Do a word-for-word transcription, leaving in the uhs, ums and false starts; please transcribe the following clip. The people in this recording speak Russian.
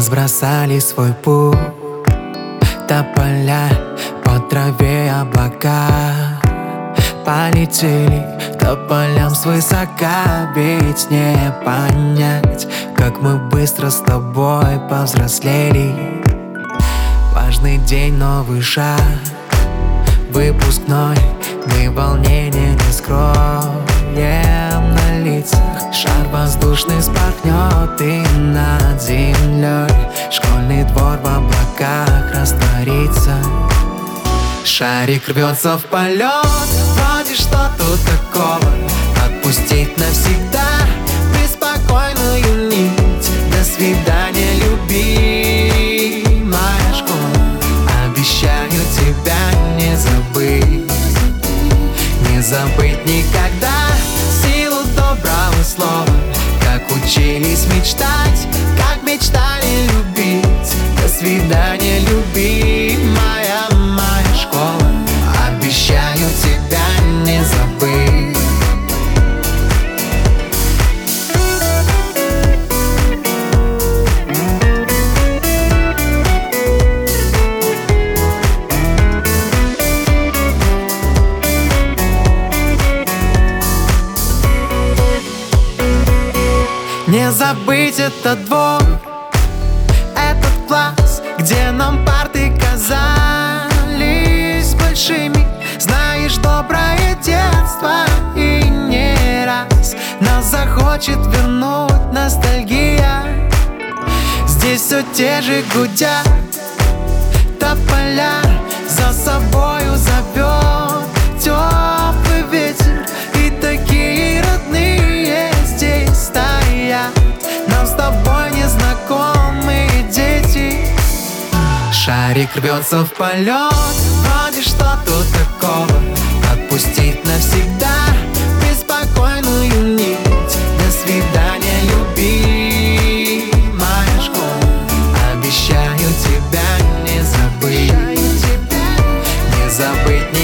разбросали свой путь, тополя по траве облака. Полетели к полям свысока, ведь не понять, как мы быстро с тобой повзрослели. Важный день, новый шаг, выпускной, мы волнение не скроем на лицах. Шар воздушный спорхнет и над землей школьный двор в облаках растворится. Шарик рвется в полет, вроде что тут такого, отпустить навсегда беспокойную нить. До свидания, любимая школа, обещаю тебя не забыть. Не забыть никогда силу доброго слова, как учились мечтать, как мечтали любить. До свидания, любимая моя школа, обещаю тебя не забыть. Не забыть этот двор, этот класс, где нам парты казались большими. Знаешь, доброе детство и не раз нас захочет вернуть ностальгия. Здесь все те же гудят тополя, за собою зовет теплый ветер. И такие родные здесь стоят, нам с тобой незнакомые дети. Шарик рвется в полет, вроде что тут такого, отпустить навсегда беспокойную нить. До свидания, любимая школа, обещаю тебя не забыть. Не забыть.